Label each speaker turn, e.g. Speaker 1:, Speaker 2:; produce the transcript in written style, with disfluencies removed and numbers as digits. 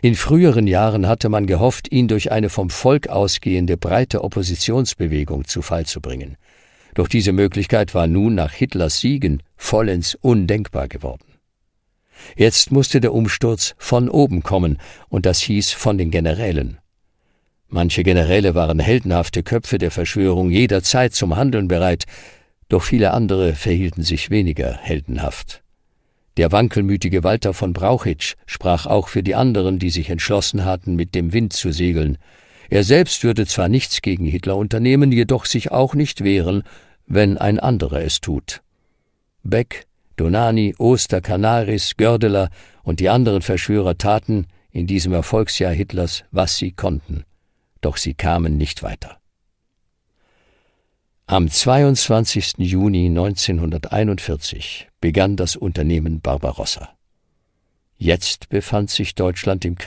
Speaker 1: In früheren Jahren hatte man gehofft, ihn durch eine vom Volk ausgehende breite Oppositionsbewegung zu Fall zu bringen. Doch diese Möglichkeit war nun nach Hitlers Siegen vollends undenkbar geworden. Jetzt musste der Umsturz von oben kommen, und das hieß von den Generälen. Manche Generäle waren heldenhafte Köpfe der Verschwörung, jederzeit zum Handeln bereit, doch viele andere verhielten sich weniger heldenhaft. Der wankelmütige Walter von Brauchitsch sprach auch für die anderen, die sich entschlossen hatten, mit dem Wind zu segeln. Er selbst würde zwar nichts gegen Hitler unternehmen, jedoch sich auch nicht wehren, wenn ein anderer es tut. Beck, Dohnanyi, Oster, Canaris, Gördeler und die anderen Verschwörer taten in diesem Erfolgsjahr Hitlers, was sie konnten. Doch sie kamen nicht weiter. Am 22. Juni 1941 begann das Unternehmen Barbarossa. Jetzt befand sich Deutschland im